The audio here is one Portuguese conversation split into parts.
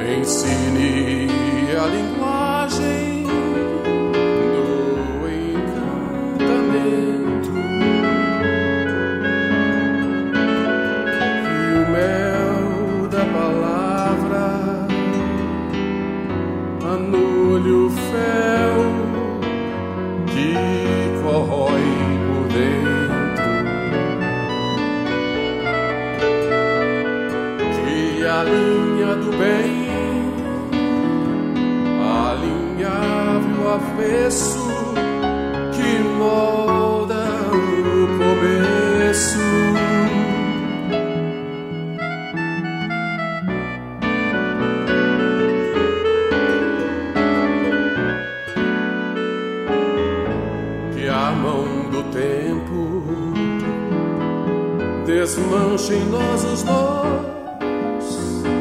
ensine a linguagem do encantamento, e o mel da palavra anule o fel que corrói por dentro, que a linha do bem alinhave o avesso, que molda o começo. Que a mão do tempo desmanche em nós os nós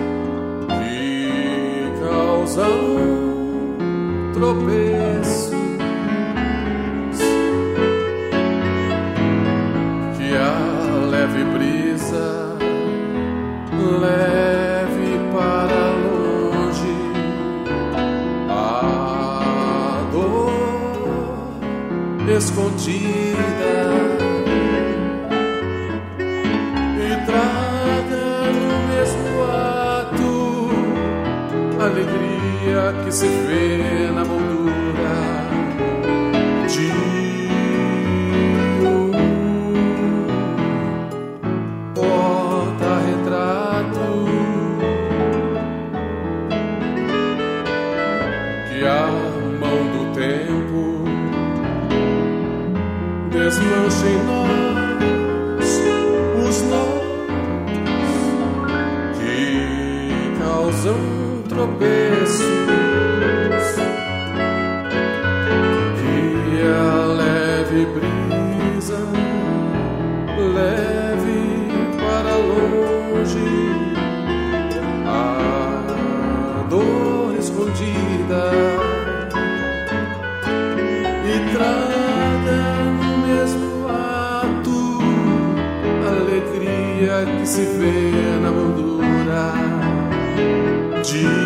que causam tropeços, que a leve brisa leve para longe a dor escondida e traga no mesmo ato alegria que se vê na moldura de um porta-retrato, que a mão do tempo desmanche em nós os nós que causam tropeços, que a leve brisa leve para longe a dor escondida e traga no mesmo ato alegria que se vê na moldura de